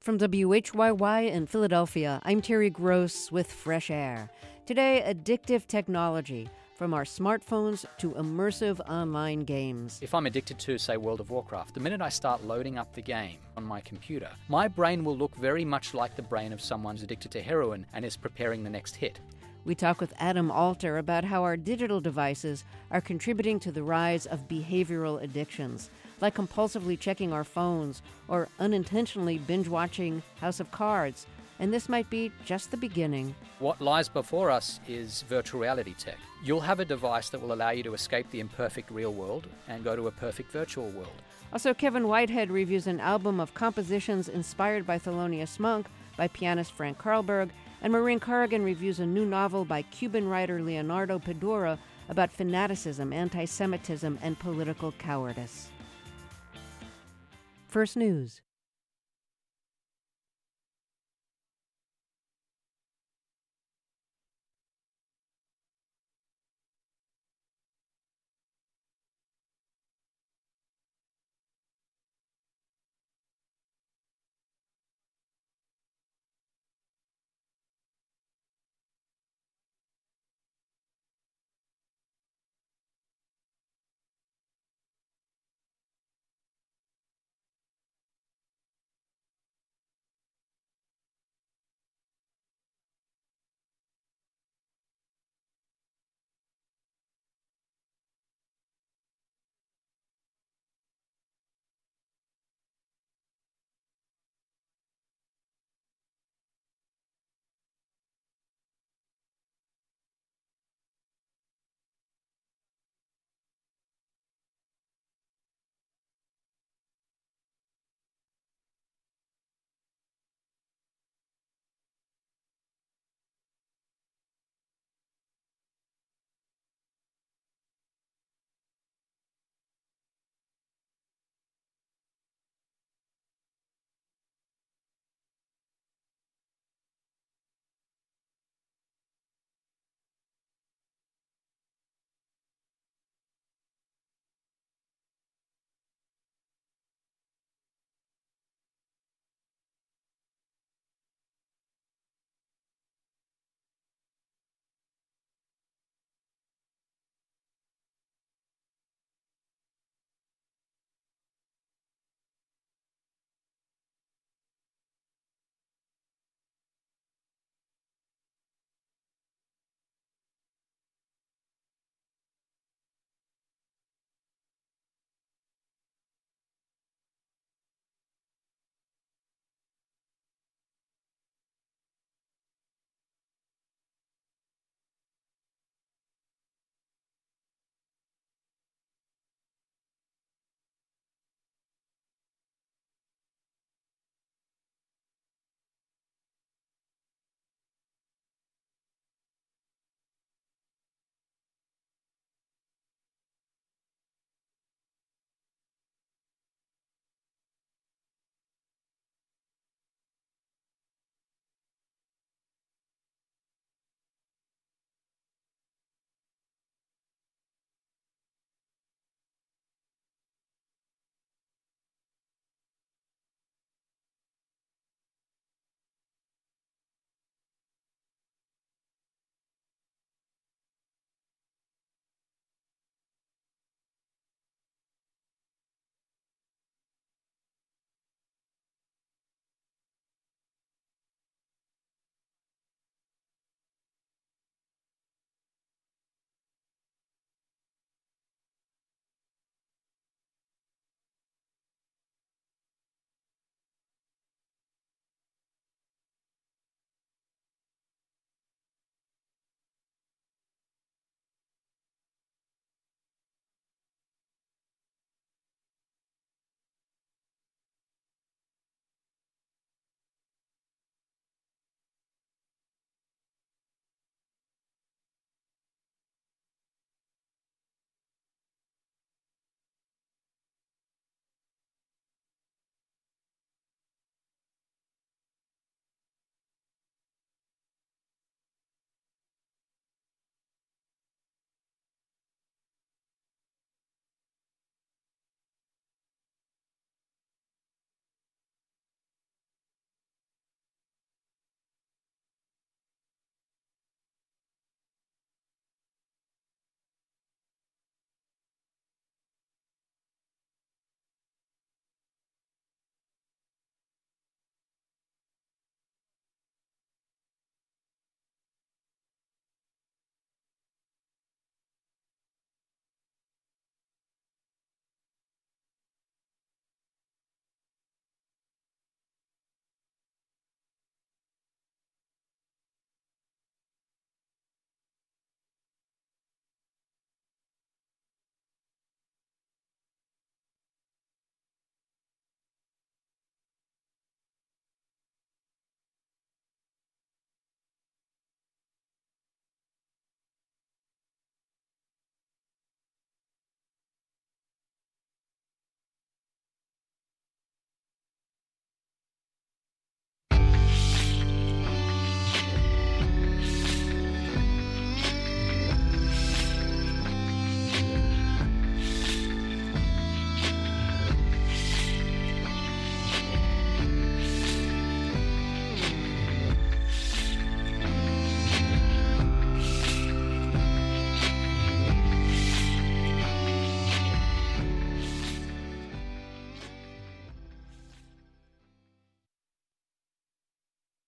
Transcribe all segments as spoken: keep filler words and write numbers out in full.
From W H Y Y in Philadelphia, I'm Terry Gross with Fresh Air. Today, addictive technology, from our smartphones to immersive online games. If I'm addicted to, say, World of Warcraft, the minute I start loading up the game on my computer, my brain will look very much like the brain of someone who's addicted to heroin and is preparing the next hit. We talk with Adam Alter about how our digital devices are contributing to the rise of behavioral addictions, like compulsively checking our phones or unintentionally binge-watching House of Cards. And this might be just the beginning. What lies before us is virtual reality tech. You'll have a device that will allow you to escape the imperfect real world and go to a perfect virtual world. Also, Kevin Whitehead reviews an album of compositions inspired by Thelonious Monk by pianist Frank Karlberg, and Maureen Corrigan reviews a new novel by Cuban writer Leonardo Padura about fanaticism, anti-Semitism, and political cowardice. First News.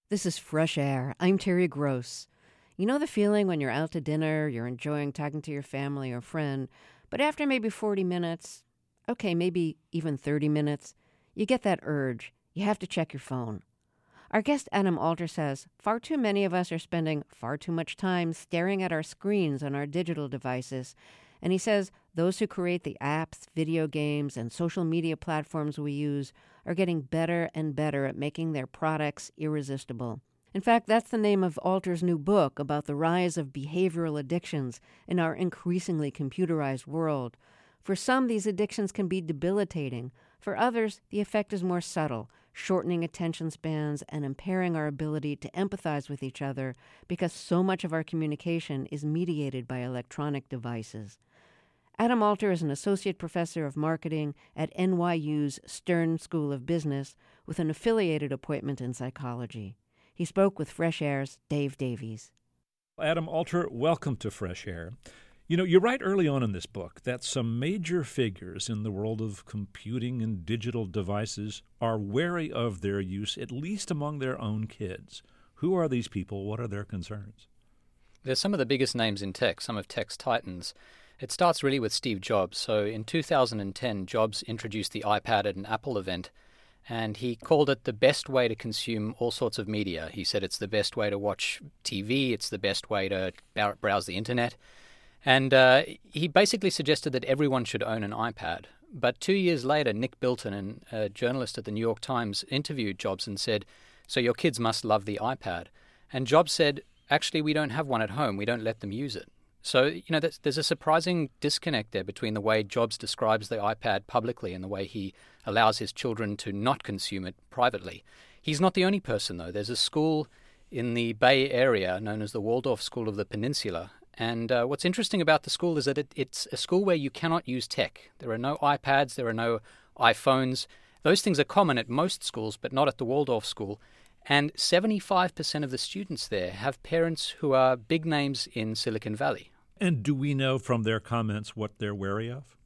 This is Fresh Air. I'm Terry Gross. You know the feeling when you're out to dinner, you're enjoying talking to your family or friend, but after maybe forty minutes, okay, maybe even thirty minutes, you get that urge. You have to check your phone. Our guest Adam Alter says far too many of us are spending far too much time staring at our screens on our digital devices, and he says those who create the apps, video games, and social media platforms we use are getting better and better at making their products irresistible. In fact, that's the name of Alter's new book about the rise of behavioral addictions in our increasingly computerized world. For some, these addictions can be debilitating. For others, the effect is more subtle, shortening attention spans and impairing our ability to empathize with each other because so much of our communication is mediated by electronic devices. Adam Alter is an associate professor of marketing at N Y U's Stern School of Business with an affiliated appointment in psychology. He spoke with Fresh Air's Dave Davies. Adam Alter, welcome to Fresh Air. You know, you write early on in this book that some major figures in the world of computing and digital devices are wary of their use, at least among their own kids. Who are these people? What are their concerns? They're some of the biggest names in tech, some of tech's titans. It starts really with Steve Jobs. So in two thousand ten, Jobs introduced the iPad at an Apple event, and he called it the best way to consume all sorts of media. He said it's the best way to watch T V, it's the best way to browse the internet. And uh, he basically suggested that everyone should own an iPad. But two years later, Nick Bilton, a journalist at the New York Times, interviewed Jobs and said, so your kids must love the iPad. And Jobs said, actually, we don't have one at home. We don't let them use it. So, you know, there's a surprising disconnect there between the way Jobs describes the iPad publicly and the way he allows his children to not consume it privately. He's not the only person, though. There's a school in the Bay Area known as the Waldorf School of the Peninsula. And uh, what's interesting about the school is that it, it's a school where you cannot use tech. There are no iPads, there are no iPhones. Those things are common at most schools, but not at the Waldorf School. And seventy-five percent of the students there have parents who are big names in Silicon Valley. And do we know from their comments what they're wary of?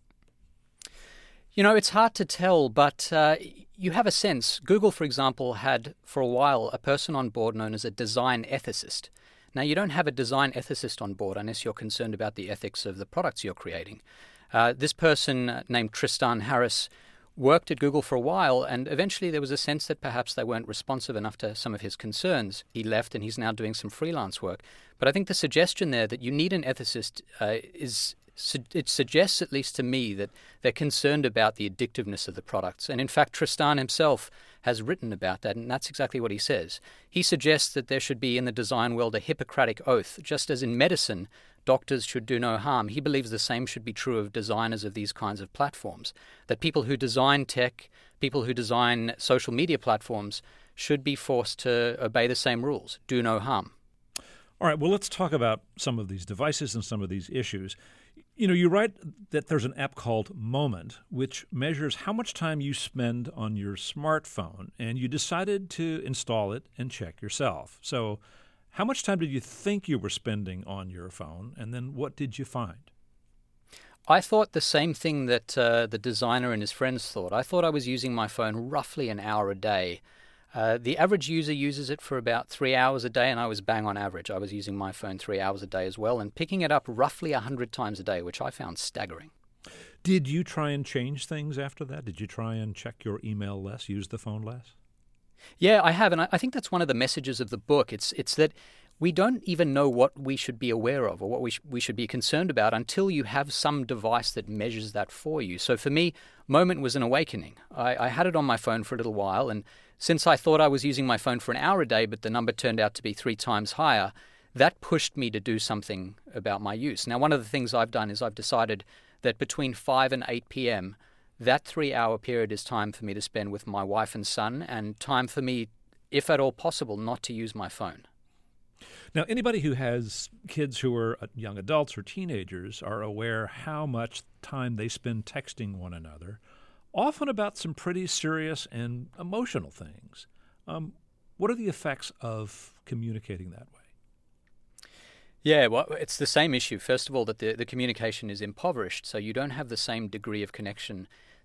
You know, it's hard to tell, but uh, you have a sense. Google, for example, had for a while a person on board known as a design ethicist. Now, you don't have a design ethicist on board unless you're concerned about the ethics of the products you're creating. Uh, this person uh, named Tristan Harris worked at Google for a while, and eventually there was a sense that perhaps they weren't responsive enough to some of his concerns. He left and he's now doing some freelance work. But I think the suggestion there that you need an ethicist uh, is, it suggests, at least to me, that they're concerned about the addictiveness of the products. And in fact, Tristan himself has written about that, and that's exactly what he says. He suggests that there should be in the design world a Hippocratic oath, just as in medicine, doctors should do no harm. He believes the same should be true of designers of these kinds of platforms, that people who design tech, people who design social media platforms should be forced to obey the same rules, do no harm. All right, well, let's talk about some of these devices and some of these issues. You know, you write that there's an app called Moment, which measures how much time you spend on your smartphone, and you decided to install it and check yourself. So how much time did you think you were spending on your phone, and then what did you find? I thought the same thing that uh, the designer and his friends thought. I thought I was using my phone roughly an hour a day. Uh, the average user uses it for about three hours a day, and I was bang on average. I was using my phone three hours a day as well, and picking it up roughly one hundred times a day, which I found staggering. Did you try and change things after that? Did you try and check your email less, use the phone less? Yeah, I have, and I think that's one of the messages of the book. It's it's that we don't even know what we should be aware of or what we, sh- we should be concerned about until you have some device that measures that for you. So for me, Moment was an awakening. I, I had it on my phone for a little while, and since I thought I was using my phone for an hour a day, but the number turned out to be three times higher, that pushed me to do something about my use. Now, one of the things I've done is I've decided that between five and eight p.m., that three-hour period is time for me to spend with my wife and son, and time for me, if at all possible, not to use my phone. Now, anybody who has kids who are young adults or teenagers are aware how much time they spend texting one another, often about some pretty serious and emotional things. Um, what are the effects of communicating that way? Yeah, well, it's the same issue. First of all, that the, the communication is impoverished, so you don't have the same degree of connection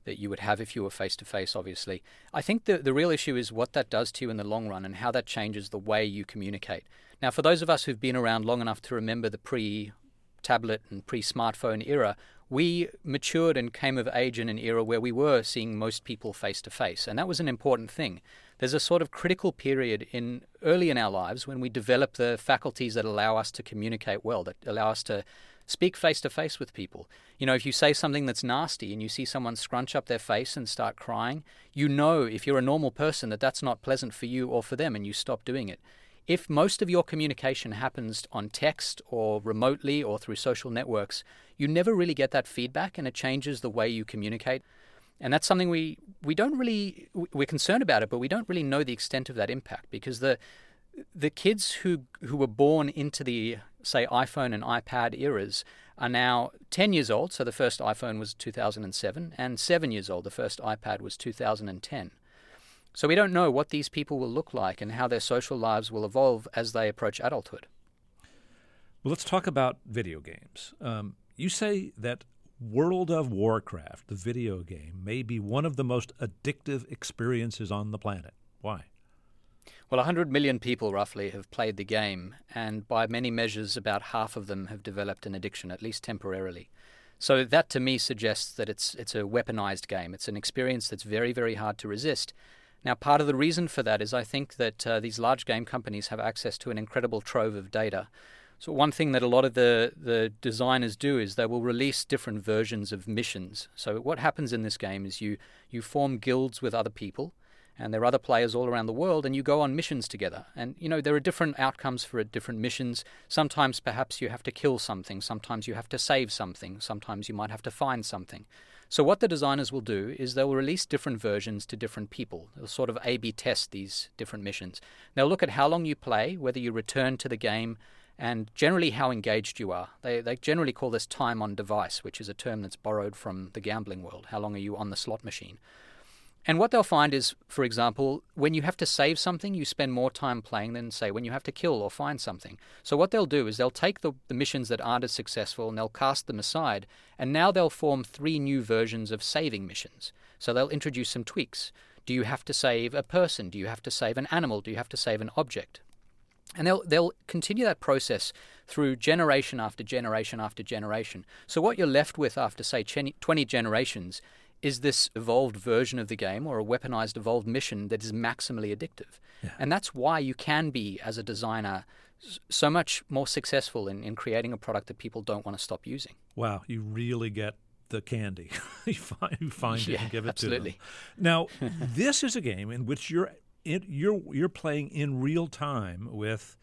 that you would have if you were face-to-face, obviously. I think the, the real issue is what that does to you in the long run and how that changes the way you communicate. Now, for those of us who've been around long enough to remember the pre-tablet and pre-smartphone era, we matured and came of age in an era where we were seeing most people face-to-face, and that was an important thing. There's a sort of critical period in early in our lives when we develop the faculties that allow us to communicate well, that allow us to speak face-to-face with people. You know, if you say something that's nasty and you see someone scrunch up their face and start crying, you know, if you're a normal person, that that's not pleasant for you or for them, and you stop doing it. If most of your communication happens on text or remotely or through social networks, you never really get that feedback, and it changes the way you communicate. And that's something we, we don't really, we're concerned about it, but we don't really know the extent of that impact, because the the kids who who were born into the, say, iPhone and iPad eras are now ten years old. So the first iPhone was two thousand seven, and seven years old. The first iPad was two thousand ten. So we don't know what these people will look like and how their social lives will evolve as they approach adulthood. Well, let's talk about video games. Um, you say that World of Warcraft, the video game, may be one of the most addictive experiences on the planet. Why? Well, one hundred million people roughly have played the game, and by many measures, about half of them have developed an addiction, at least temporarily. So that, to me, suggests that it's it's a weaponized game. It's an experience that's very, very hard to resist. Now, part of the reason for that is I think that uh, these large game companies have access to an incredible trove of data. So one thing that a lot of the, the designers do is they will release different versions of missions. So what happens in this game is you, you form guilds with other people, and there are other players all around the world, and you go on missions together. And, you know, there are different outcomes for different missions. Sometimes perhaps you have to kill something. Sometimes you have to save something. Sometimes you might have to find something. So what the designers will do is they'll release different versions to different people. They'll sort of A B test these different missions. They'll look at how long you play, whether you return to the game, and generally how engaged you are. They they generally call this time on device, which is a term that's borrowed from the gambling world. How long are you on the slot machine? And what they'll find is, for example, when you have to save something, you spend more time playing than, say, when you have to kill or find something. So what they'll do is they'll take the, the missions that aren't as successful and they'll cast them aside, and now they'll form three new versions of saving missions. So they'll introduce some tweaks. Do you have to save a person? Do you have to save an animal? Do you have to save an object? And they'll they'll continue that process through generation after generation after generation. So what you're left with after, say, twenty generations is this evolved version of the game, or a weaponized evolved mission that is maximally addictive. Yeah. And that's why you can be, as a designer, so much more successful in, in creating a product that people don't want to stop using. Wow, you really get the candy. you find, you find yeah, it and give it absolutely. to them. Now, this is a game in which you're in, you're you're playing in real time with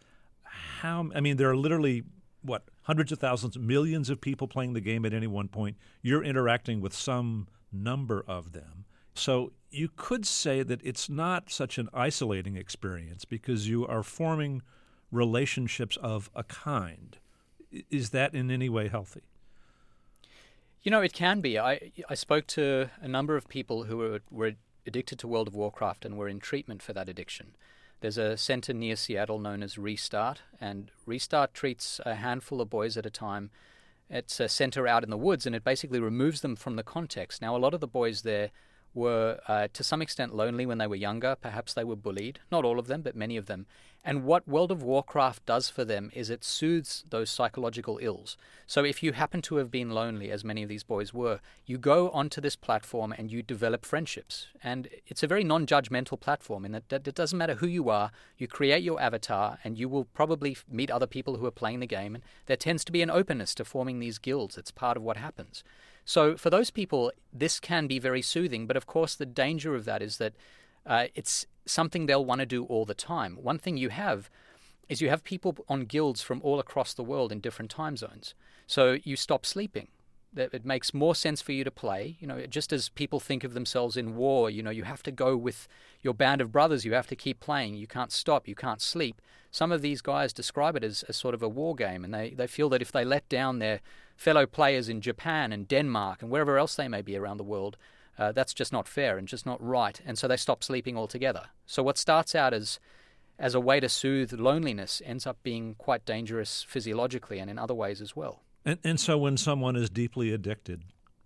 how I mean there are literally what hundreds of thousands, millions of people playing the game at any one point. You're interacting with some number of them. So you could say that it's not such an isolating experience because you are forming relationships of a kind. Is that in any way healthy? You know, it can be. I I spoke to a number of people who were, were addicted to World of Warcraft and were in treatment for that addiction. There's a center near Seattle known as Restart, and Restart treats a handful of boys at a time. It's a center out in the woods, and it basically removes them from the context. Now, a lot of the boys there were, uh, to some extent, lonely when they were younger. Perhaps they were bullied. Not all of them, but many of them. And what World of Warcraft does for them is it soothes those psychological ills. So if you happen to have been lonely, as many of these boys were, you go onto this platform and you develop friendships. And it's a very non-judgmental platform in that, that it doesn't matter who you are. You create your avatar and you will probably meet other people who are playing the game. And there tends to be an openness to forming these guilds. It's part of what happens. So for those people, this can be very soothing. But of course, the danger of that is that uh, it's something they'll want to do all the time. One thing you have is you have people on guilds from all across the world in different time zones. So you stop sleeping. It makes more sense for you to play. You know, just as people think of themselves in war, you know, you have to go with your band of brothers. You have to keep playing. You can't stop. You can't sleep. Some of these guys describe it as, as sort of a war game, and they, they feel that if they let down their fellow players in Japan and Denmark and wherever else they may be around the world, Uh, that's just not fair and just not right, and so they stop sleeping altogether. So what starts out as as a way to soothe loneliness ends up being quite dangerous physiologically and in other ways as well. And, and so when someone is deeply addicted,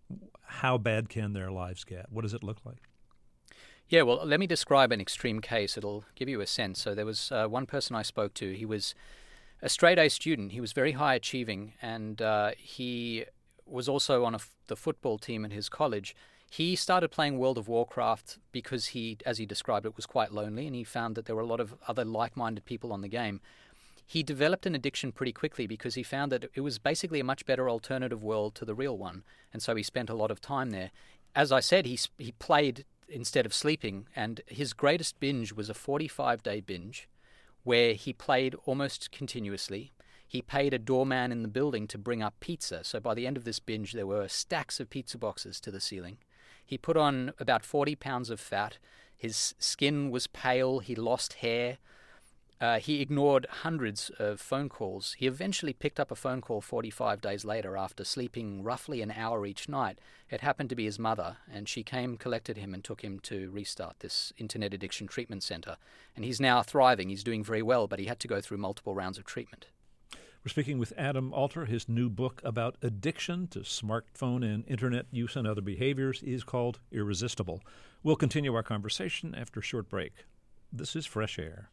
how bad can their lives get? What does it look like? Yeah, well, let me describe an extreme case. It'll give you a sense. So there was uh, one person I spoke to. He was a straight-A student. He was very high-achieving, and uh, he was also on a f- the football team at his college. He started playing World of Warcraft because he, as he described it, was quite lonely, and he found that there were a lot of other like-minded people on the game. He developed an addiction pretty quickly because he found that it was basically a much better alternative world to the real one, and so he spent a lot of time there. As I said, he he played instead of sleeping, and his greatest binge was a forty-five day binge where he played almost continuously. He paid a doorman in the building to bring up pizza, so by the end of this binge there were stacks of pizza boxes to the ceiling. He put on about forty pounds of fat. His skin was pale. He lost hair. Uh, he ignored hundreds of phone calls. He eventually picked up a phone call forty-five days later after sleeping roughly an hour each night. It happened to be his mother, and she came, collected him, and took him to Restart, this internet addiction treatment center. And he's now thriving. He's doing very well, but he had to go through multiple rounds of treatment. We're speaking with Adam Alter. His new book about addiction to smartphone and internet use and other behaviors is called Irresistible. We'll continue our conversation after a short break. This is Fresh Air.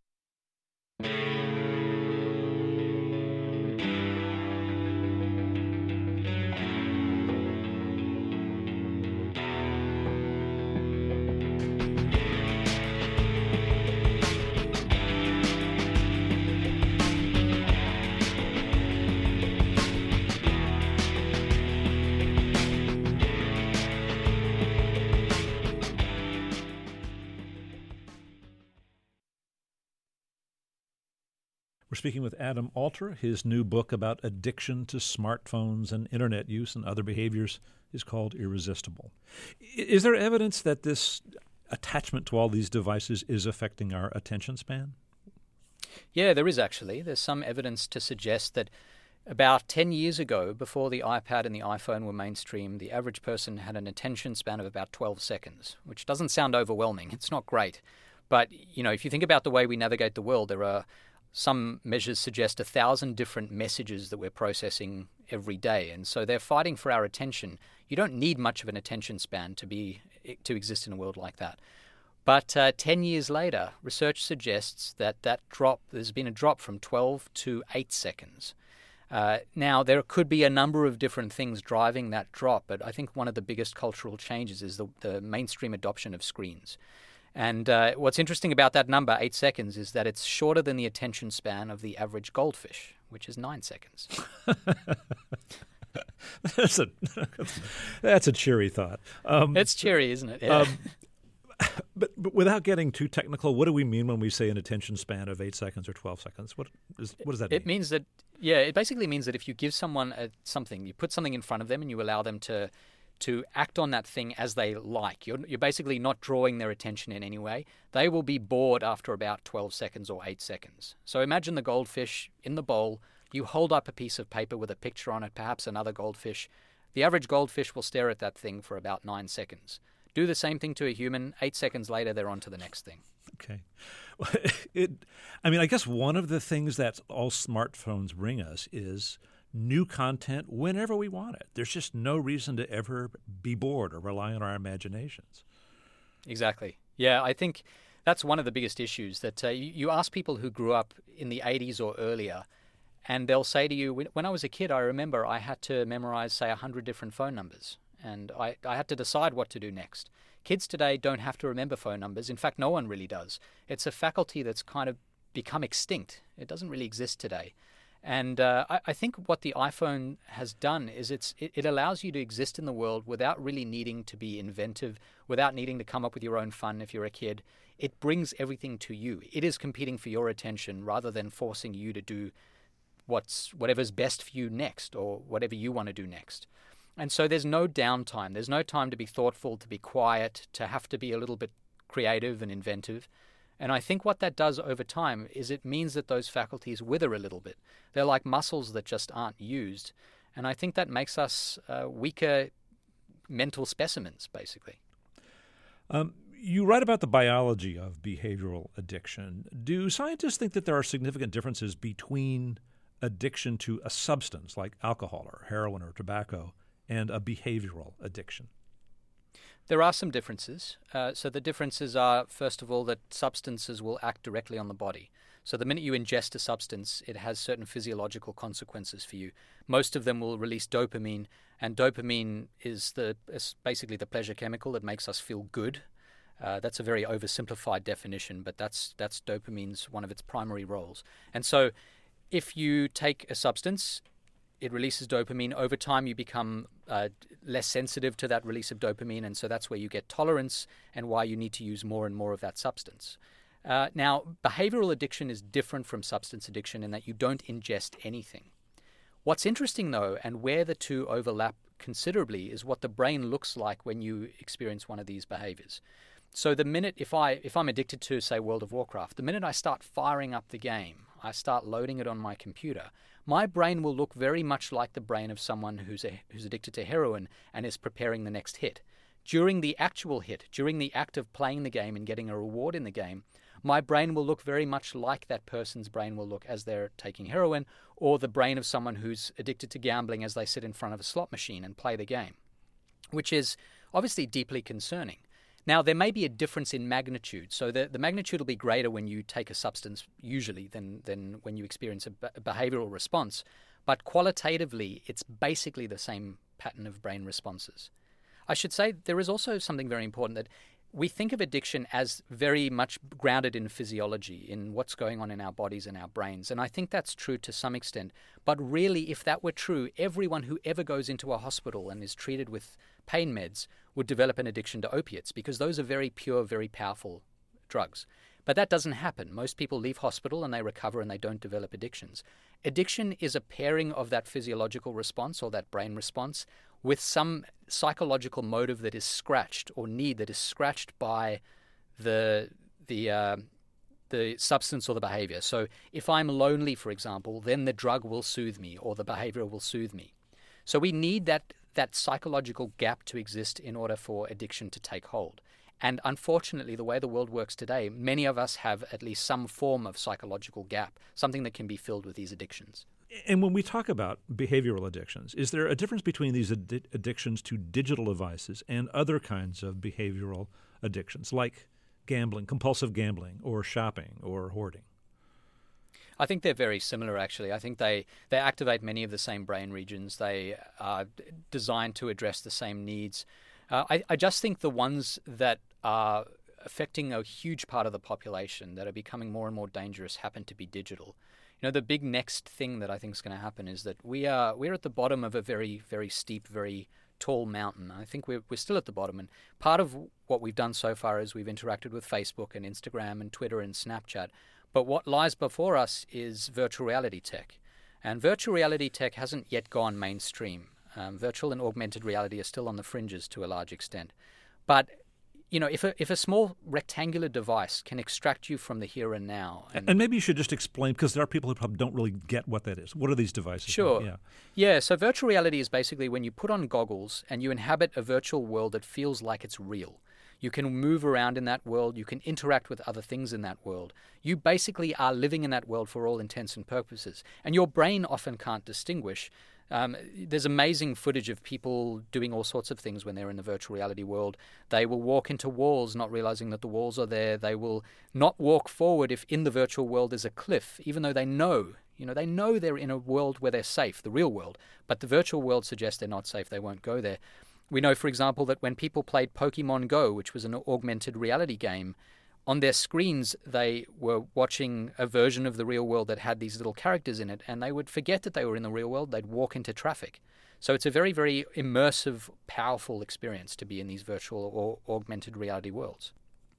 We're speaking with Adam Alter. His new book about addiction to smartphones and internet use and other behaviors is called Irresistible. Is there evidence that this attachment to all these devices is affecting our attention span? Yeah, there is actually. There's some evidence to suggest that about ten years ago, before the iPad and the iPhone were mainstream, the average person had an attention span of about twelve seconds, which doesn't sound overwhelming. It's not great. But, you know, if you think about the way we navigate the world, there are some measures suggest a thousand different messages that we're processing every day, and so they're fighting for our attention. You don't need much of an attention span to be to exist in a world like that. But uh, ten years later, research suggests that that drop, there's been a drop from twelve to eight seconds. Uh, now, there could be a number of different things driving that drop, but I think one of the biggest cultural changes is the, the mainstream adoption of screens. And uh, what's interesting about that number, eight seconds, is that it's shorter than the attention span of the average goldfish, which is nine seconds. that's a that's a cheery thought. Um, it's cheery, isn't it? Yeah. Um, but, but without getting too technical, what do we mean when we say an attention span of eight seconds or twelve seconds? What is what does that mean? It means that, yeah, it basically means that if you give someone a, something, you put something in front of them and you allow them to to act on that thing as they like. You're, you're basically not drawing their attention in any way. They will be bored after about twelve seconds or eight seconds. So imagine the goldfish in the bowl. You hold up a piece of paper with a picture on it, perhaps another goldfish. The average goldfish will stare at that thing for about nine seconds. Do the same thing to a human. Eight seconds later, they're on to the next thing. Okay. It, I mean, I guess one of the things that all smartphones bring us is new content whenever we want it. There's just no reason to ever be bored or rely on our imaginations. Exactly. Yeah, I think that's one of the biggest issues, that uh, you, you ask people who grew up in the eighties or earlier, and they'll say to you, when I was a kid, I remember I had to memorize, say, one hundred different phone numbers, and I, I had to decide what to do next. Kids today don't have to remember phone numbers. In fact, no one really does. It's a faculty that's kind of become extinct. It doesn't really exist today. And uh, I, I think what the iPhone has done is it's, it, it allows you to exist in the world without really needing to be inventive, without needing to come up with your own fun if you're a kid. It brings everything to you. It is competing for your attention rather than forcing you to do what's whatever's best for you next or whatever you want to do next. And so there's no downtime. There's no time to be thoughtful, to be quiet, to have to be a little bit creative and inventive. And I think what that does over time is it means that those faculties wither a little bit. They're like muscles that just aren't used. And I think that makes us uh, weaker mental specimens, basically. Um, you write about the biology of behavioral addiction. Do scientists think that there are significant differences between addiction to a substance like alcohol or heroin or tobacco and a behavioral addiction? There are some differences. Uh, so the differences are, first of all, that substances will act directly on the body. So the minute you ingest a substance, it has certain physiological consequences for you. Most of them will release dopamine, and dopamine is the is basically the pleasure chemical that makes us feel good. Uh, that's a very oversimplified definition, but that's that's dopamine's one of its primary roles. And so if you take a substance, it releases dopamine. Over time, you become uh, less sensitive to that release of dopamine, and so that's where you get tolerance and why you need to use more and more of that substance. Uh, now, behavioral addiction is different from substance addiction in that you don't ingest anything. What's interesting, though, and where the two overlap considerably, is what the brain looks like when you experience one of these behaviors. So the minute, if, I, if I'm addicted to, say, World of Warcraft, the minute I start firing up the game, I start loading it on my computer, my brain will look very much like the brain of someone who's, a, who's addicted to heroin and is preparing the next hit. During the actual hit, during the act of playing the game and getting a reward in the game, my brain will look very much like that person's brain will look as they're taking heroin, or the brain of someone who's addicted to gambling as they sit in front of a slot machine and play the game, which is obviously deeply concerning. Now, there may be a difference in magnitude. So the, the magnitude will be greater when you take a substance, usually, than, than when you experience a, b- a behavioral response. But qualitatively, it's basically the same pattern of brain responses. I should say there is also something very important, that we think of addiction as very much grounded in physiology, in what's going on in our bodies and our brains. And I think that's true to some extent. But really, if that were true, everyone who ever goes into a hospital and is treated with pain meds would develop an addiction to opiates, because those are very pure, very powerful drugs. But that doesn't happen. Most people leave hospital and they recover and they don't develop addictions. Addiction is a pairing of that physiological response or that brain response with some psychological motive that is scratched, or need that is scratched by the the uh, the substance or the behavior. So if I'm lonely, for example, then the drug will soothe me, or the behavior will soothe me. So we need that that psychological gap to exist in order for addiction to take hold. And unfortunately, the way the world works today, many of us have at least some form of psychological gap, something that can be filled with these addictions. And when we talk about behavioral addictions, is there a difference between these ad- addictions to digital devices and other kinds of behavioral addictions, like gambling, compulsive gambling, or shopping, or hoarding? I think they're very similar, actually. I think they, they activate many of the same brain regions. They are designed to address the same needs. Uh, I, I just think the ones that are affecting a huge part of the population, that are becoming more and more dangerous, happen to be digital. You know, the big next thing that I think is going to happen is that we are we're at the bottom of a very, very steep, very tall mountain. I think we're we're still at the bottom, and part of what we've done so far is we've interacted with Facebook and Instagram and Twitter and Snapchat. But what lies before us is virtual reality tech, and virtual reality tech hasn't yet gone mainstream. Um, virtual and augmented reality are still on the fringes to a large extent, but you know, if a if a small rectangular device can extract you from the here and now, and, and maybe you should just explain, because there are people who probably don't really get what that is. What are these devices? Sure. Yeah. Yeah. So virtual reality is basically when you put on goggles and you inhabit a virtual world that feels like it's real. You can move around in that world. You can interact with other things in that world. You basically are living in that world for all intents and purposes. And your brain often can't distinguish. Um, there's amazing footage of people doing all sorts of things when they're in the virtual reality world. They will walk into walls not realizing that the walls are there. They will not walk forward if in the virtual world there's a cliff, even though they know, you know, they know they're in a world where they're safe, the real world. But the virtual world suggests they're not safe. They won't go there. We know, for example, that when people played Pokemon Go, which was an augmented reality game, on their screens, they were watching a version of the real world that had these little characters in it, and they would forget that they were in the real world. They'd walk into traffic. So it's a very, very immersive, powerful experience to be in these virtual or augmented reality worlds.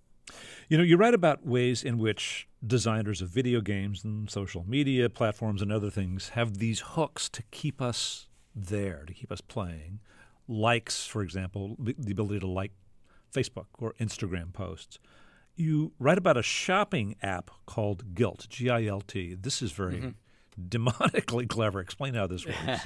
You know, you write about ways in which designers of video games and social media platforms and other things have these hooks to keep us there, to keep us playing. Likes, for example, the ability to like Facebook or Instagram posts. You write about a shopping app called Gilt, G I L T. This is very mm-hmm. demonically clever. Explain how this works.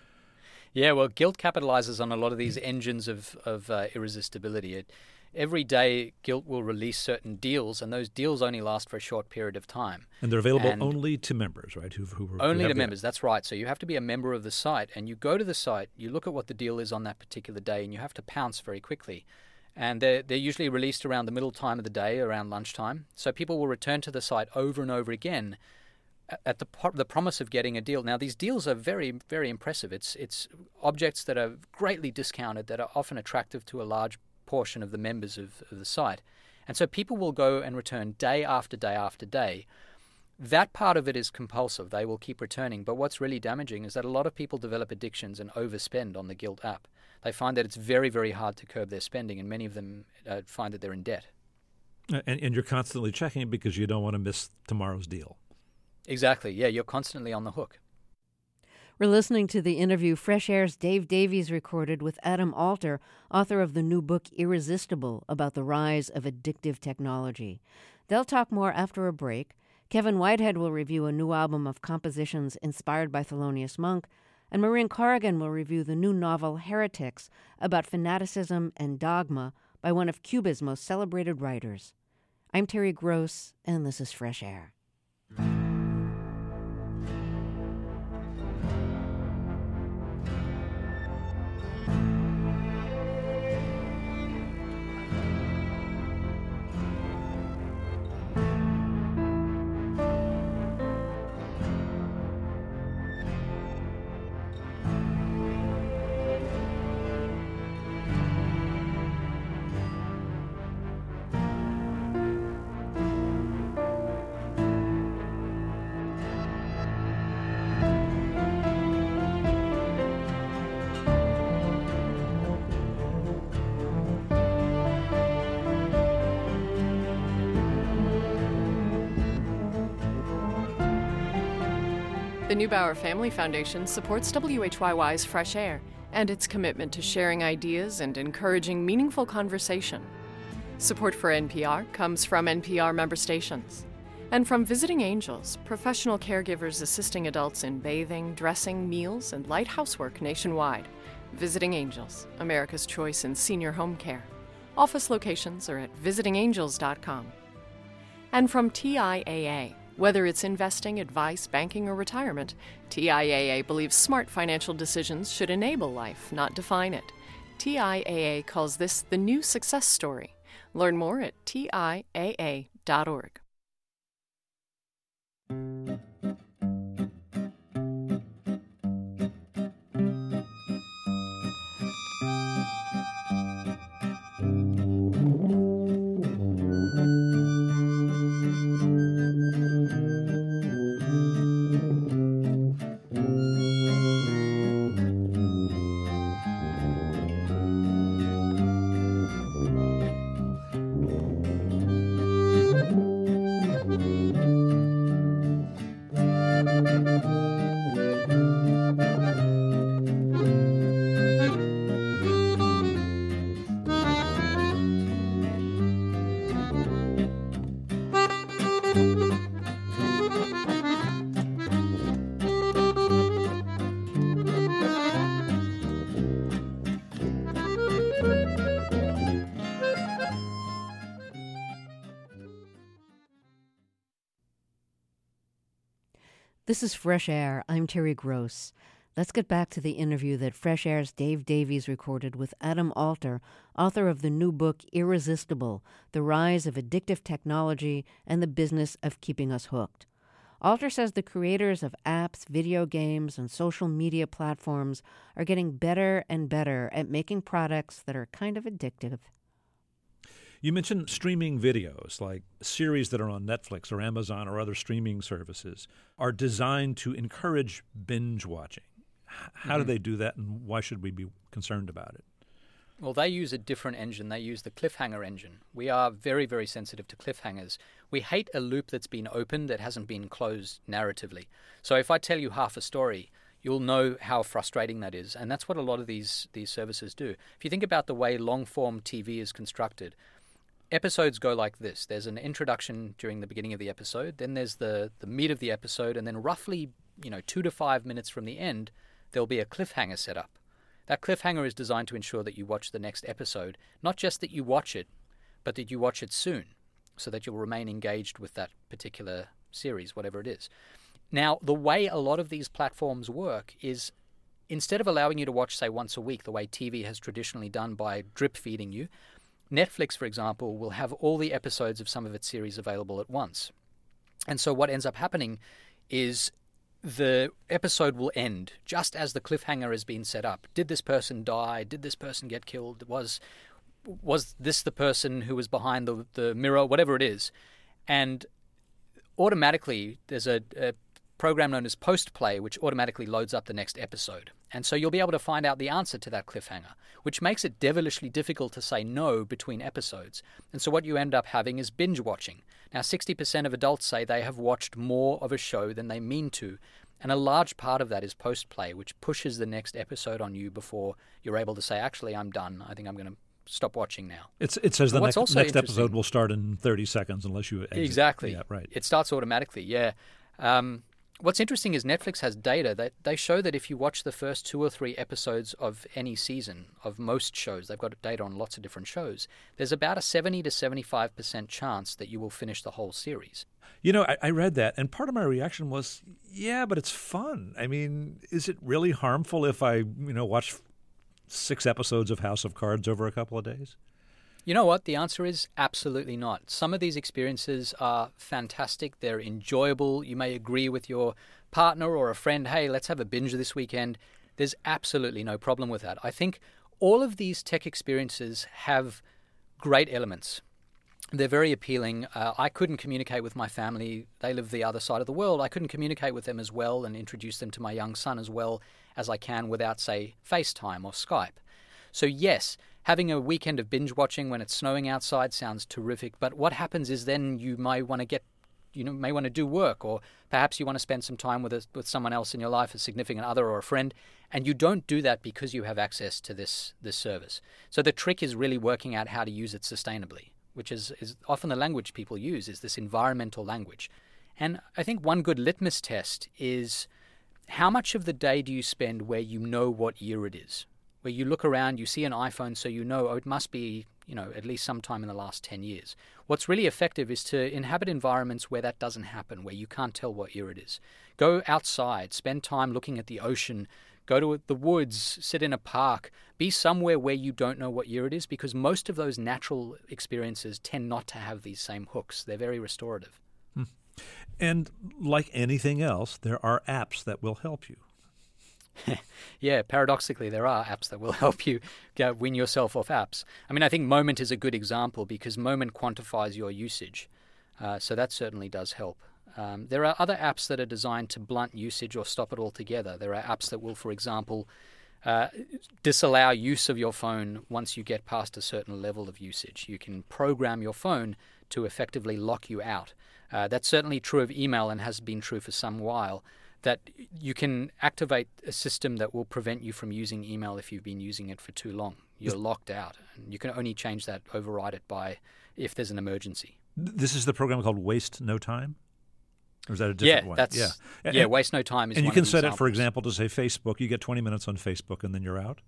Yeah, well, Gilt capitalizes on a lot of these engines of, of uh, irresistibility. It, every day, Gilt will release certain deals, and those deals only last for a short period of time. And they're available and only to members, right? Who, who, who only have to the members, that's right. So you have to be a member of the site, and you go to the site, you look at what the deal is on that particular day, and you have to pounce very quickly. And they're, they're usually released around the middle time of the day, around lunchtime. So people will return to the site over and over again at the the promise of getting a deal. Now, these deals are very, very impressive. It's it's objects that are greatly discounted, that are often attractive to a large portion of the members of, of the site. And so people will go and return day after day after day. That part of it is compulsive. They will keep returning. But what's really damaging is that a lot of people develop addictions and overspend on the Gilt app. They find that it's very, very hard to curb their spending, and many of them uh, find that they're in debt. And, and you're constantly checking it because you don't want to miss tomorrow's deal. Exactly. Yeah, you're constantly on the hook. We're listening to the interview Fresh Air's Dave Davies recorded with Adam Alter, author of the new book Irresistible, about the rise of addictive technology. They'll talk more after a break. Kevin Whitehead will review a new album of compositions inspired by Thelonious Monk, and Maureen Corrigan will review the new novel Heretics, about fanaticism and dogma by one of Cuba's most celebrated writers. I'm Terry Gross, and this is Fresh Air. The Neubauer Family Foundation supports W H Y Y's Fresh Air and its commitment to sharing ideas and encouraging meaningful conversation. Support for N P R comes from N P R member stations and from Visiting Angels, professional caregivers assisting adults in bathing, dressing, meals, and light housework nationwide. Visiting Angels, America's choice in senior home care. Office locations are at visiting angels dot com. And from T I A A. Whether it's investing, advice, banking, or retirement, T I A A believes smart financial decisions should enable life, not define it. T I A A calls this the new success story. Learn more at T I A A dot org. This is Fresh Air. I'm Terry Gross. Let's get back to the interview that Fresh Air's Dave Davies recorded with Adam Alter, author of the new book Irresistible, The Rise of Addictive Technology and the Business of Keeping Us Hooked. Alter says the creators of apps, video games, and social media platforms are getting better and better at making products that are kind of addictive. You mentioned streaming videos, like series that are on Netflix or Amazon or other streaming services, are designed to encourage binge watching. How mm-hmm. do they do that, and why should we be concerned about it? Well, they use a different engine. They use the cliffhanger engine. We are very, very sensitive to cliffhangers. We hate a loop that's been opened that hasn't been closed narratively. So if I tell you half a story, you'll know how frustrating that is. And that's what a lot of these, these services do. If you think about the way long-form T V is constructed, episodes go like this. There's an introduction during the beginning of the episode, then there's the, the meat of the episode, and then roughly, you know, two to five minutes from the end, there'll be a cliffhanger set up. That cliffhanger is designed to ensure that you watch the next episode, not just that you watch it, but that you watch it soon, so that you'll remain engaged with that particular series, whatever it is. Now, the way a lot of these platforms work is, instead of allowing you to watch, say, once a week, the way T V has traditionally done by drip feeding you, Netflix, for example, will have all the episodes of some of its series available at once. And so what ends up happening is the episode will end just as the cliffhanger has been set up. Did this person die? Did this person get killed? Was was this the person who was behind the, the mirror? Whatever it is. And automatically there's a, a program known as post-play, which automatically loads up the next episode. And so you'll be able to find out the answer to that cliffhanger, which makes it devilishly difficult to say no between episodes. And so what you end up having is binge watching. Now, sixty percent of adults say they have watched more of a show than they mean to. And a large part of that is post-play, which pushes the next episode on you before you're able to say, actually, I'm done. I think I'm going to stop watching now. It's, it says the next, next episode will start in thirty seconds unless you exit. Exactly. Yeah, right. It starts automatically, yeah. Um, what's interesting is Netflix has data that they show that if you watch the first two or three episodes of any season of most shows, they've got data on lots of different shows, there's about a seventy to seventy-five percent chance that you will finish the whole series. You know, I, I read that, and part of my reaction was, yeah, but it's fun. I mean, is it really harmful if I, you know, watch six episodes of House of Cards over a couple of days? You know what? The answer is absolutely not. Some of these experiences are fantastic. They're enjoyable. You may agree with your partner or a friend, hey, let's have a binge this weekend. There's absolutely no problem with that. I think all of these tech experiences have great elements. They're very appealing. Uh, I couldn't communicate with my family. They live the other side of the world. I couldn't communicate with them as well and introduce them to my young son as well as I can without, say, FaceTime or Skype. So yes, having a weekend of binge watching when it's snowing outside sounds terrific. But what happens is then you might want to get, you know, may want to do work, or perhaps you want to spend some time with a, with someone else in your life, a significant other or a friend, and you don't do that because you have access to this this service. So the trick is really working out how to use it sustainably, which is, is often the language people use, is this environmental language. And I think one good litmus test is how much of the day do you spend where you know what year it is? Where you look around, you see an iPhone, so you know, oh, it must be, you know, at least sometime in the last ten years. What's really effective is to inhabit environments where that doesn't happen, where you can't tell what year it is. Go outside, spend time looking at the ocean, go to the woods, sit in a park, be somewhere where you don't know what year it is, because most of those natural experiences tend not to have these same hooks. They're very restorative. Hmm. And like anything else, there are apps that will help you. Yeah, paradoxically, there are apps that will help you get, wean yourself off apps. I mean, I think Moment is a good example because Moment quantifies your usage. Uh, so that certainly does help. Um, there are other apps that are designed to blunt usage or stop it altogether. There are apps that will, for example, uh, disallow use of your phone once you get past a certain level of usage. You can program your phone to effectively lock you out. Uh, that's certainly true of email and has been true for some while, that you can activate a system that will prevent you from using email if you've been using it for too long. You're locked out. And you can only change that, override it by if there's an emergency. This is the program called Waste No Time? Or is that a different yeah, one? That's, yeah, and, yeah, Waste No Time is And one you can of the set examples. it, for example, to say Facebook. You get twenty minutes on Facebook and then you're out?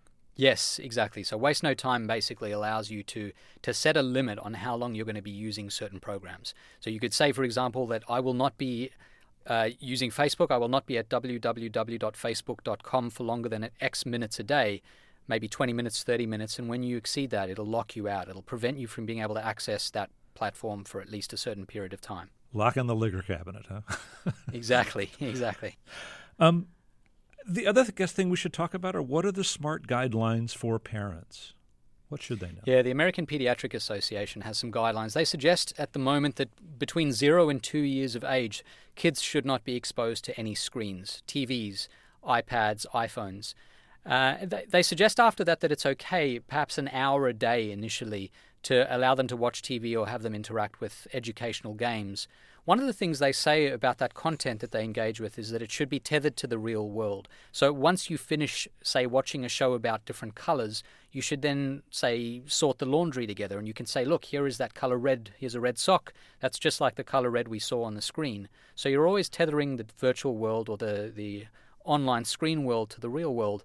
Yes, exactly. So Waste No Time basically allows you to, to set a limit on how long you're going to be using certain programs. So you could say, for example, that I will not be uh, using Facebook. I will not be at w w w dot facebook dot com for longer than X minutes a day, maybe twenty minutes, thirty minutes. And when you exceed that, it'll lock you out. It'll prevent you from being able to access that platform for at least a certain period of time. Lock in the liquor cabinet, huh? Exactly, exactly. Um, the other th- guess thing we should talk about are what are the SMART guidelines for parents? What should they know? Yeah, the American Pediatric Association has some guidelines. They suggest at the moment that between zero and two years of age, kids should not be exposed to any screens, T Vs, iPads, iPhones. Uh, they, they suggest after that that it's okay, perhaps an hour a day initially, to allow them to watch T V or have them interact with educational games. One of the things they say about that content that they engage with is that it should be tethered to the real world. So once you finish, say, watching a show about different colors, you should then, say, sort the laundry together. And you can say, look, here is that color red. Here's a red sock. That's just like the color red we saw on the screen. So you're always tethering the virtual world or the, the online screen world to the real world.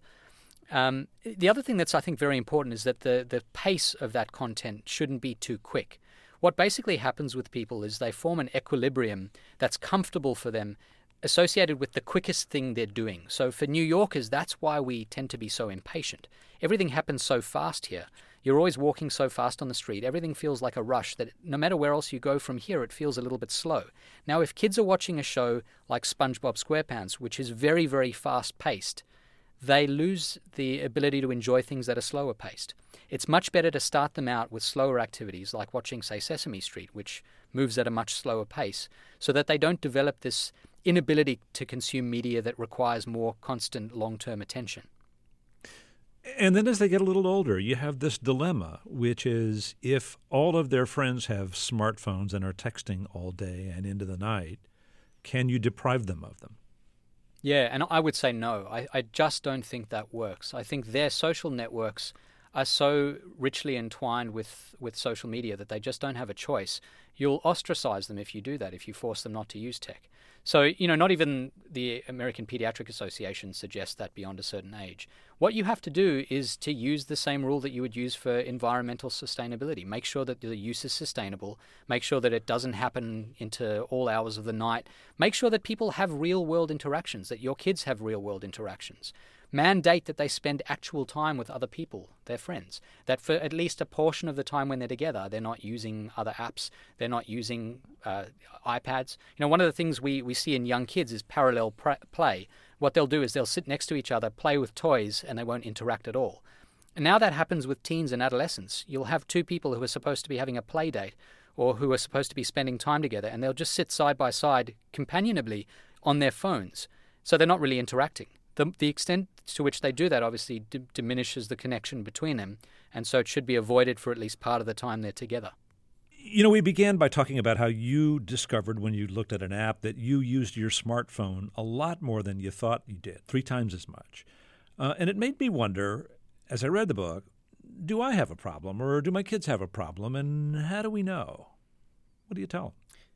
Um, the other thing that's, I think, very important is that the, the pace of that content shouldn't be too quick. What basically happens with people is they form an equilibrium that's comfortable for them, associated with the quickest thing they're doing. So for New Yorkers, that's why we tend to be so impatient. Everything happens so fast here. You're always walking so fast on the street. Everything feels like a rush that no matter where else you go from here, it feels a little bit slow. Now, if kids are watching a show like SpongeBob SquarePants, which is very, very fast-paced, they lose the ability to enjoy things that are slower paced. It's much better to start them out with slower activities like watching, say, Sesame Street, which moves at a much slower pace, so that they don't develop this inability to consume media that requires more constant long-term attention. And then as they get a little older, you have this dilemma, which is if all of their friends have smartphones and are texting all day and into the night, can you deprive them of them? Yeah, and I would say no. I, I just don't think that works. I think their social networks are so richly entwined with, with social media that they just don't have a choice. You'll ostracize them if you do that, if you force them not to use tech. So, you know, not even the American Pediatric Association suggests that beyond a certain age. What you have to do is to use the same rule that you would use for environmental sustainability. Make sure that the use is sustainable. Make sure that it doesn't happen into all hours of the night. Make sure that people have real-world interactions, that your kids have real-world interactions. Mandate that they spend actual time with other people, their friends, that for at least a portion of the time when they're together, they're not using other apps, they're not using uh, iPads. You know, one of the things we, we see in young kids is parallel pr- play. What they'll do is they'll sit next to each other, play with toys, and they won't interact at all. And now that happens with teens and adolescents. You'll have two people who are supposed to be having a play date or who are supposed to be spending time together, and they'll just sit side by side companionably on their phones. So they're not really interacting. The, the extent to which they do that obviously d- diminishes the connection between them, and so it should be avoided for at least part of the time they're together. You know, we began by talking about how you discovered when you looked at an app that you used your smartphone a lot more than you thought you did, three times as much. Uh, and it made me wonder, as I read the book, do I have a problem or do my kids have a problem, and how do we know? What do you tell them?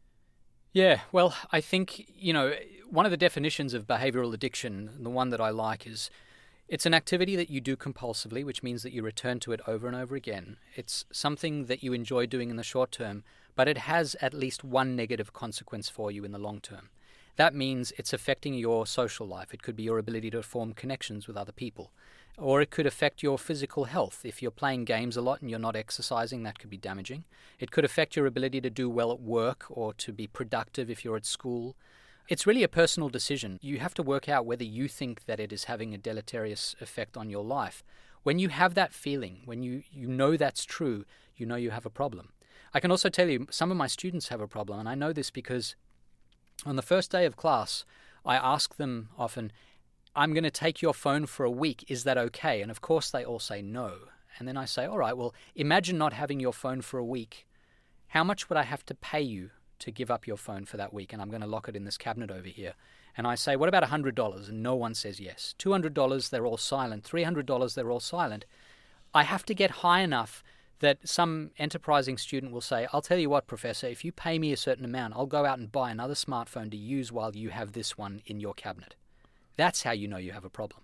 Yeah, well, I think, you know, one of the definitions of behavioral addiction, the one that I like, is it's an activity that you do compulsively, which means that you return to it over and over again. It's something that you enjoy doing in the short term, but it has at least one negative consequence for you in the long term. That means it's affecting your social life. It could be your ability to form connections with other people. Or it could affect your physical health. If you're playing games a lot and you're not exercising, that could be damaging. It could affect your ability to do well at work or to be productive if you're at school. It's really a personal decision. You have to work out whether you think that it is having a deleterious effect on your life. When you have that feeling, when you, you know that's true, you know you have a problem. I can also tell you some of my students have a problem, and I know this because on the first day of class, I ask them often, I'm going to take your phone for a week. Is that okay? And of course they all say no. And then I say, all right, well, imagine not having your phone for a week. How much would I have to pay you to give up your phone for that week? And I'm going to lock it in this cabinet over here. And I say, what about one hundred dollars? And no one says yes. two hundred dollars, they're all silent. three hundred dollars, they're all silent. I have to get high enough that some enterprising student will say, I'll tell you what, Professor, if you pay me a certain amount, I'll go out and buy another smartphone to use while you have this one in your cabinet. That's how you know you have a problem.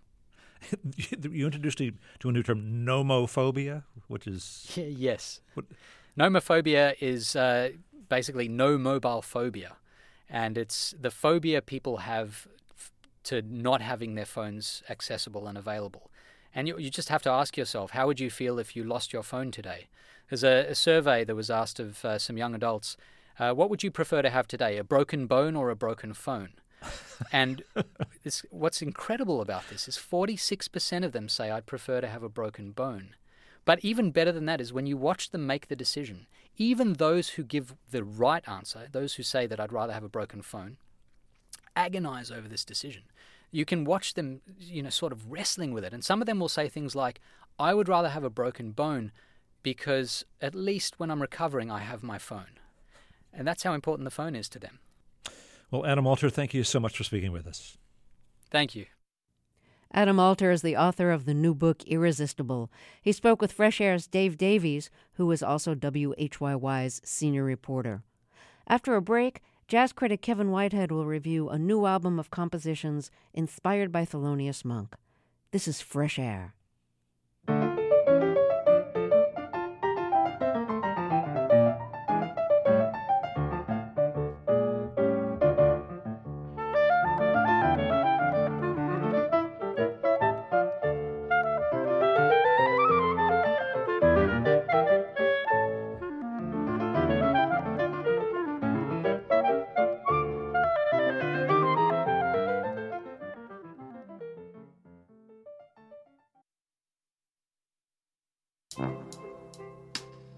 You introduced me to a new term, nomophobia, which is... Yes. What? Nomophobia is uh, basically no mobile phobia. And it's the phobia people have f- to not having their phones accessible and available. And you, you just have to ask yourself, how would you feel if you lost your phone today? There's a, a survey that was asked of uh, some young adults, uh, what would you prefer to have today, a broken bone or a broken phone? And this, what's incredible about this is forty-six percent of them say, I'd prefer to have a broken bone. But even better than that is when you watch them make the decision, even those who give the right answer, those who say that I'd rather have a broken phone, agonize over this decision. You can watch them, you know, sort of wrestling with it. And some of them will say things like, I would rather have a broken bone because at least when I'm recovering, I have my phone. And that's how important the phone is to them. Well, Adam Alter, thank you so much for speaking with us. Thank you. Adam Alter is the author of the new book, Irresistible. He spoke with Fresh Air's Dave Davies, who is also W H Y Y's senior reporter. After a break, jazz critic Kevin Whitehead will review a new album of compositions inspired by Thelonious Monk. This is Fresh Air.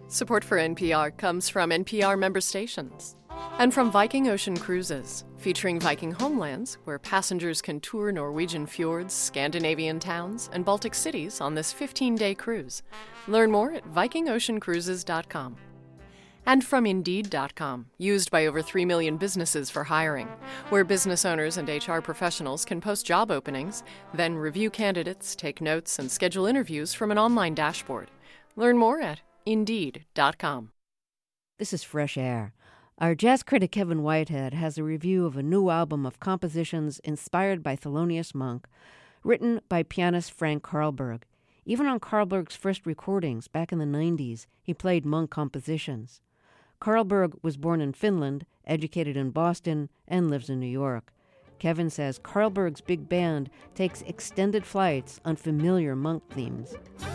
Support for N P R comes from N P R member stations and from Viking Ocean Cruises, featuring Viking homelands where passengers can tour Norwegian fjords, Scandinavian towns, and Baltic cities on this fifteen-day cruise. Learn more at viking ocean cruises dot com. And from Indeed dot com, used by over three million businesses for hiring, where business owners and H R professionals can post job openings, then review candidates, take notes, and schedule interviews from an online dashboard. Learn more at Indeed dot com. This is Fresh Air. Our jazz critic Kevin Whitehead has a review of a new album of compositions inspired by Thelonious Monk, written by pianist Frank Karlberg. Even on Karlberg's first recordings back in the nineties, he played Monk compositions. Karlberg was born in Finland, educated in Boston, and lives in New York. Kevin says Karlberg's big band takes extended flights on familiar Monk themes.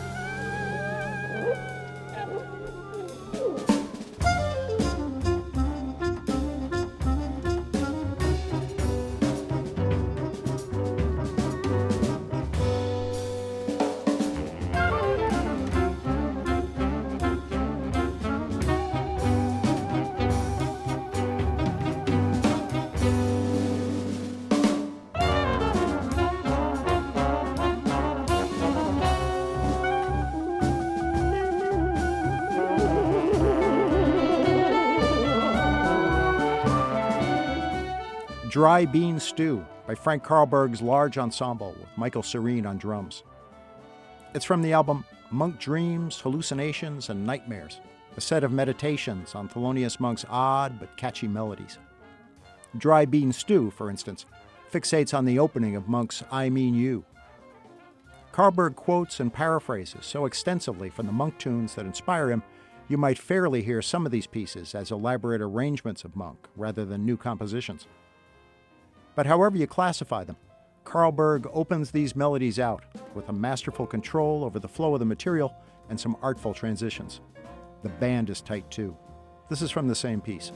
Dry Bean Stew by Frank Karlberg's large ensemble with Michael Serene on drums. It's from the album Monk Dreams, Hallucinations, and Nightmares, a set of meditations on Thelonious Monk's odd but catchy melodies. Dry Bean Stew, for instance, fixates on the opening of Monk's I Mean You. Karlberg quotes and paraphrases so extensively from the Monk tunes that inspire him, you might fairly hear some of these pieces as elaborate arrangements of Monk rather than new compositions. But however you classify them, Karlberg opens these melodies out with a masterful control over the flow of the material and some artful transitions. The band is tight too. This is from the same piece.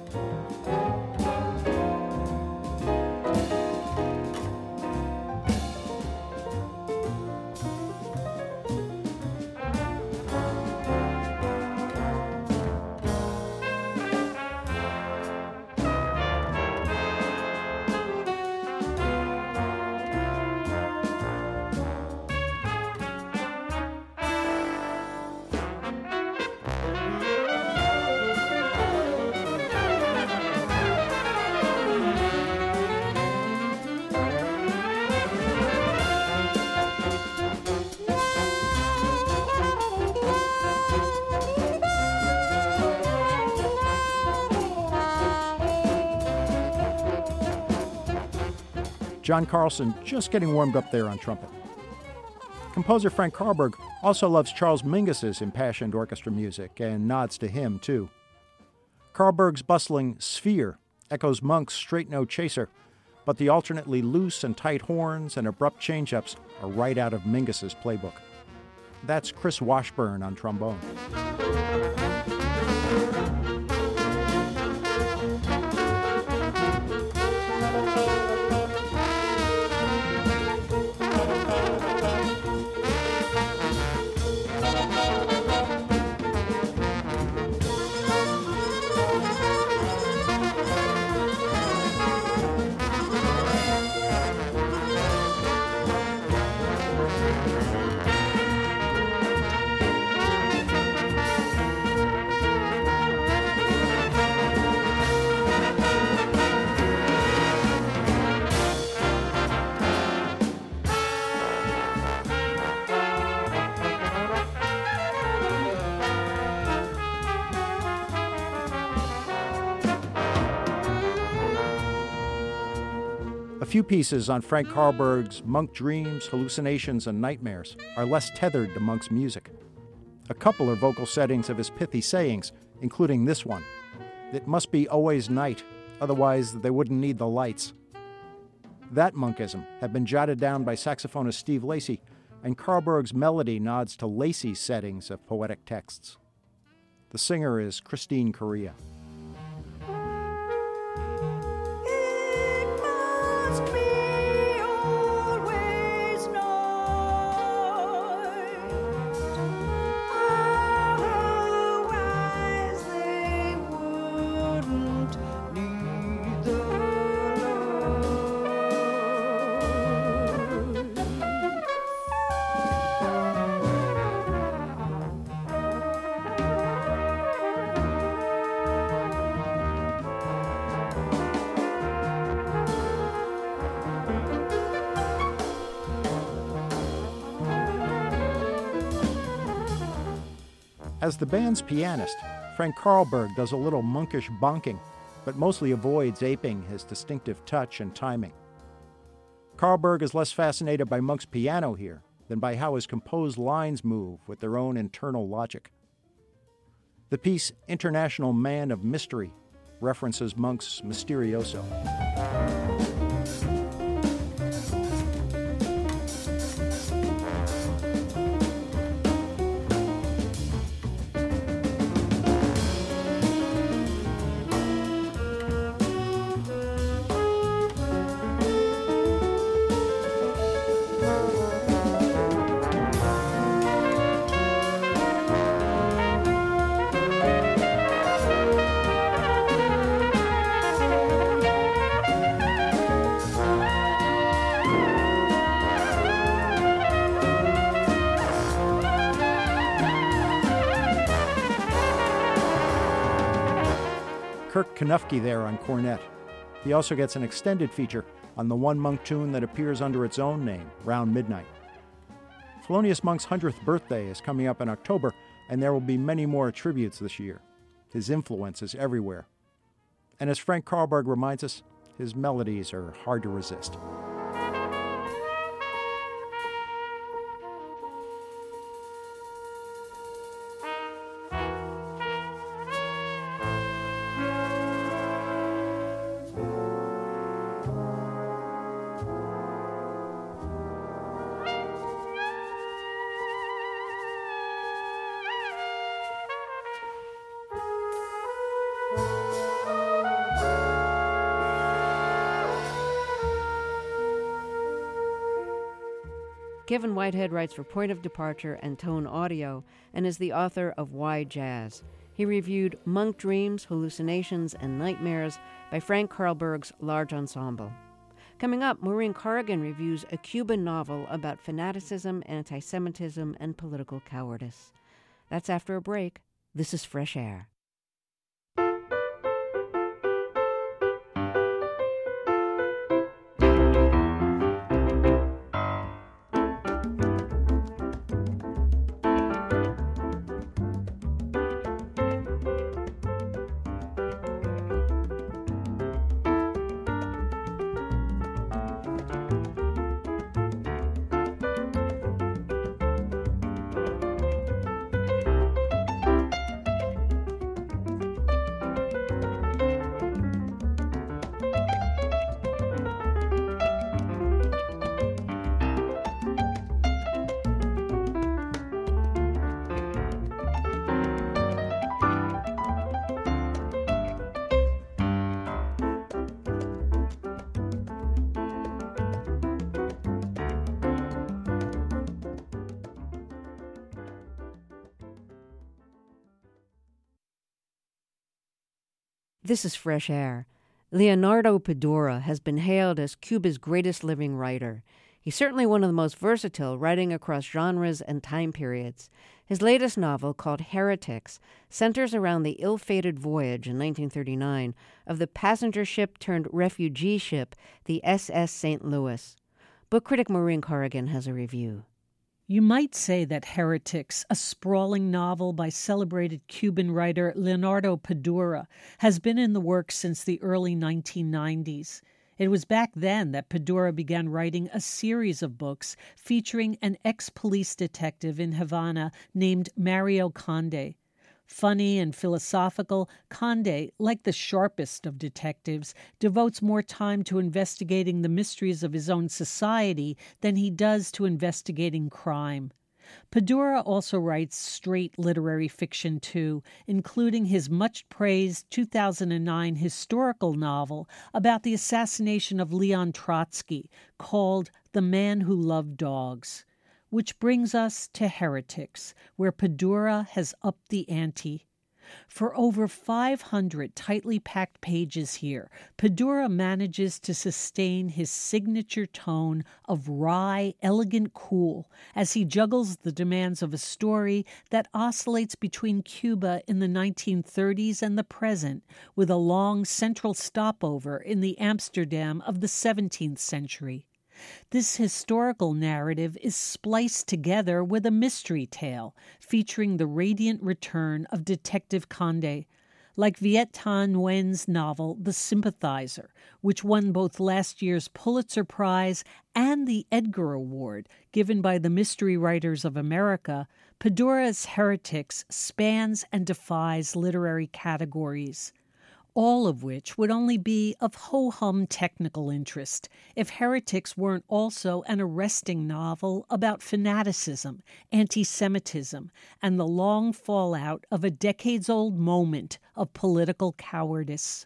John Carlson just getting warmed up there on trumpet. Composer Frank Karlberg also loves Charles Mingus's impassioned orchestra music and nods to him, too. Karlberg's bustling sphere echoes Monk's straight-note chaser, but the alternately loose and tight horns and abrupt change-ups are right out of Mingus's playbook. That's Chris Washburn on trombone. A few pieces on Frank Karlberg's Monk Dreams, Hallucinations, and Nightmares are less tethered to Monk's music. A couple are vocal settings of his pithy sayings, including this one: "It must be always night, otherwise they wouldn't need the lights." That Monkism had been jotted down by saxophonist Steve Lacy, and Karlberg's melody nods to Lacy's settings of poetic texts. The singer is Christine Correa. As the band's pianist, Frank Karlberg does a little monkish bonking, but mostly avoids aping his distinctive touch and timing. Karlberg is less fascinated by Monk's piano here than by how his composed lines move with their own internal logic. The piece International Man of Mystery references Monk's Mysterioso. Kirk Knufke there on cornet. He also gets an extended feature on the one Monk tune that appears under its own name, Round Midnight. Thelonious Monk's hundredth birthday is coming up in October, and there will be many more tributes this year. His influence is everywhere. And as Frank Karlberg reminds us, his melodies are hard to resist. Kevin Whitehead writes for Point of Departure and Tone Audio and is the author of Why Jazz. He reviewed Monk Dreams, Hallucinations, and Nightmares by Frank Karlberg's Large Ensemble. Coming up, Maureen Corrigan reviews a Cuban novel about fanaticism, anti-Semitism, and political cowardice. That's after a break. This is Fresh Air. This is Fresh Air. Leonardo Padura has been hailed as Cuba's greatest living writer. He's certainly one of the most versatile, writing across genres and time periods. His latest novel, called Heretics, centers around the ill-fated voyage in nineteen thirty-nine of the passenger ship turned refugee ship, the S S Saint Louis. Book critic Maureen Corrigan has a review. You might say that Heretics, a sprawling novel by celebrated Cuban writer Leonardo Padura, has been in the works since the early nineteen nineties. It was back then that Padura began writing a series of books featuring an ex-police detective in Havana named Mario Conde. Funny and philosophical, Conde, like the sharpest of detectives, devotes more time to investigating the mysteries of his own society than he does to investigating crime. Padura also writes straight literary fiction, too, including his much-praised two thousand nine historical novel about the assassination of Leon Trotsky, called The Man Who Loved Dogs. Which brings us to Heretics, where Padura has upped the ante. For over five hundred tightly packed pages here, Padura manages to sustain his signature tone of wry, elegant cool as he juggles the demands of a story that oscillates between Cuba in the nineteen thirties and the present, with a long central stopover in the Amsterdam of the seventeenth century. This historical narrative is spliced together with a mystery tale featuring the radiant return of Detective Conde, like Viet Thanh Nguyen's novel The Sympathizer, which won both last year's Pulitzer Prize and the Edgar Award given by the Mystery Writers of America. Padura's Heretics spans and defies literary categories, all of which would only be of ho-hum technical interest if Heretics weren't also an arresting novel about fanaticism, anti-Semitism, and the long fallout of a decades-old moment of political cowardice.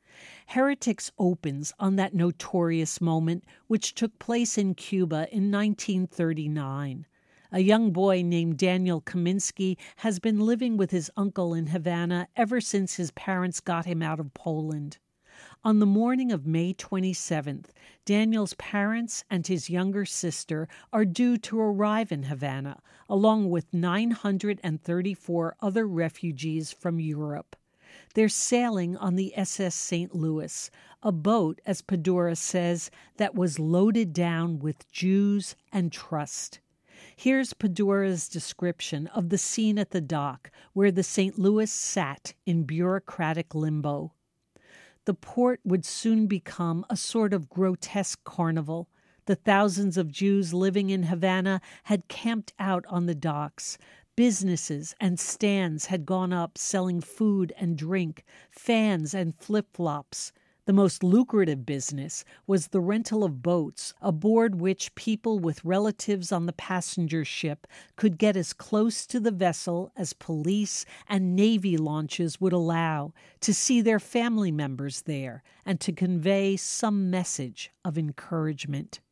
Heretics opens on that notorious moment which took place in Cuba in nineteen thirty-nine. A young boy named Daniel Kaminsky has been living with his uncle in Havana ever since his parents got him out of Poland. On the morning of May twenty-seventh, Daniel's parents and his younger sister are due to arrive in Havana, along with nine hundred thirty-four other refugees from Europe. They're sailing on the S S Saint Louis, a boat, as Padura says, that was loaded down with Jews and trust. Here's Padura's description of the scene at the dock where the Saint Louis sat in bureaucratic limbo. The port would soon become a sort of grotesque carnival. The thousands of Jews living in Havana had camped out on the docks. Businesses and stands had gone up selling food and drink, fans and flip-flops. The most lucrative business was the rental of boats, aboard which people with relatives on the passenger ship could get as close to the vessel as police and Navy launches would allow, to see their family members there and to convey some message of encouragement.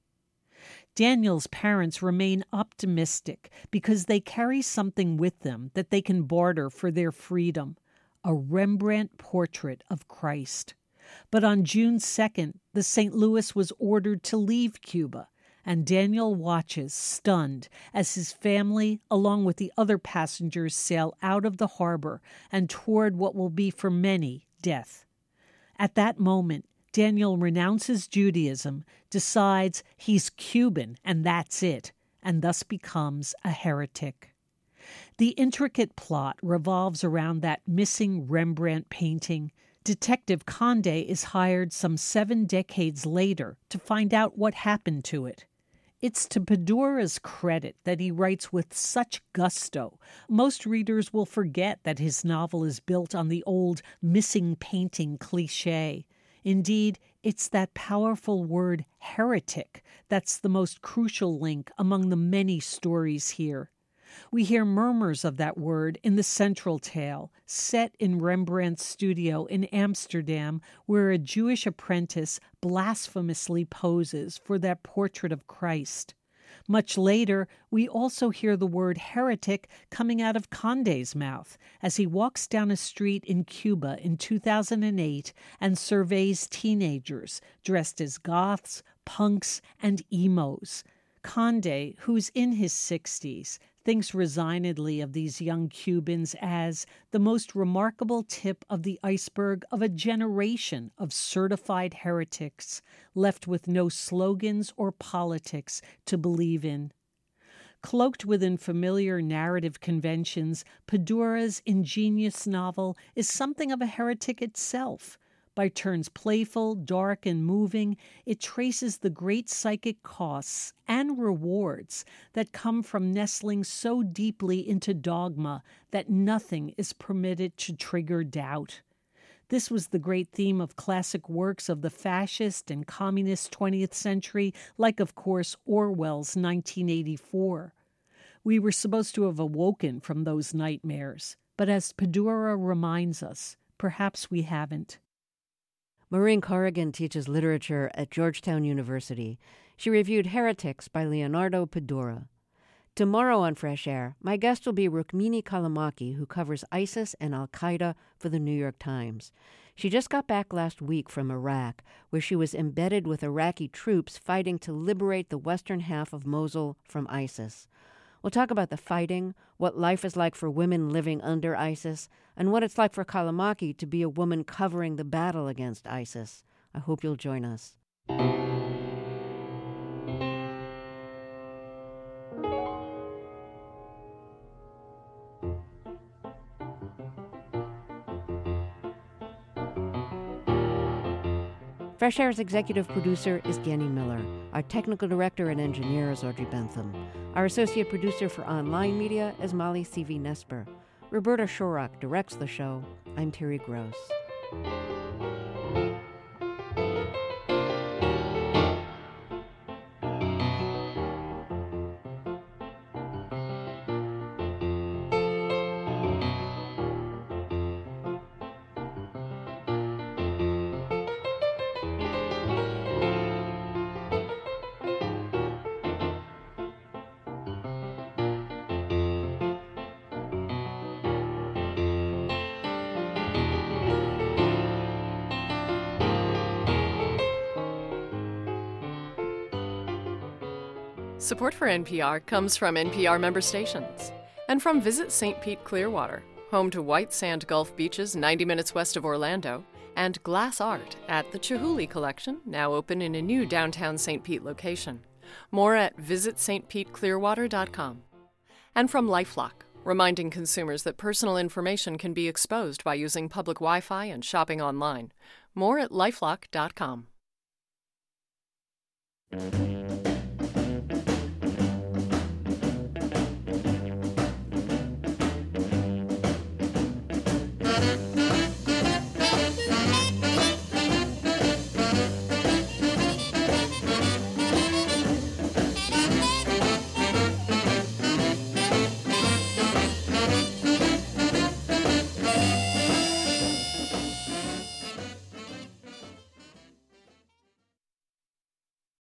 Daniel's parents remain optimistic because they carry something with them that they can barter for their freedom, a Rembrandt portrait of Christ. But on June second, the Saint Louis was ordered to leave Cuba, and Daniel watches, stunned, as his family, along with the other passengers, sail out of the harbor and toward what will be for many death. At that moment, Daniel renounces Judaism, decides he's Cuban and that's it, and thus becomes a heretic. The intricate plot revolves around that missing Rembrandt painting. Detective Conde is hired some seven decades later to find out what happened to it. It's to Padura's credit that he writes with such gusto. Most readers will forget that his novel is built on the old missing painting cliché. Indeed, it's that powerful word heretic that's the most crucial link among the many stories here. We hear murmurs of that word in the central tale, set in Rembrandt's studio in Amsterdam, where a Jewish apprentice blasphemously poses for that portrait of Christ. Much later, we also hear the word heretic coming out of Conde's mouth as he walks down a street in Cuba in two thousand eight and surveys teenagers dressed as goths, punks, and emos. Conde, who's in his sixties, thinks resignedly of these young Cubans as the most remarkable tip of the iceberg of a generation of certified heretics left with no slogans or politics to believe in. Cloaked within familiar narrative conventions, Padura's ingenious novel is something of a heretic itself. By turns playful, dark, and moving, it traces the great psychic costs and rewards that come from nestling so deeply into dogma that nothing is permitted to trigger doubt. This was the great theme of classic works of the fascist and communist twentieth century, like, of course, Orwell's nineteen eighty-four. We were supposed to have awoken from those nightmares, but as Padura reminds us, perhaps we haven't. Maureen Corrigan teaches literature at Georgetown University. She reviewed Heretics by Leonardo Padura. Tomorrow on Fresh Air, my guest will be Rukmini Callimachi, who covers ISIS and al-Qaeda for the New York Times. She just got back last week from Iraq, where she was embedded with Iraqi troops fighting to liberate the western half of Mosul from ISIS. We'll talk about the fighting, what life is like for women living under ISIS, and what it's like for Callimachi to be a woman covering the battle against ISIS. I hope you'll join us. Fresh Air's executive producer is Danny Miller. Our technical director and engineer is Audrey Bentham. Our associate producer for online media is Molly C V Nesper. Roberta Shorrock directs the show. I'm Terry Gross. Support for N P R comes from N P R member stations and from Visit Saint Pete Clearwater, home to white sand Gulf beaches ninety minutes west of Orlando, and glass art at the Chihuly Collection, now open in a new downtown Saint Pete location. More at visit st pete clearwater dot com. And from LifeLock, reminding consumers that personal information can be exposed by using public Wi-Fi and shopping online. More at lifelock dot com.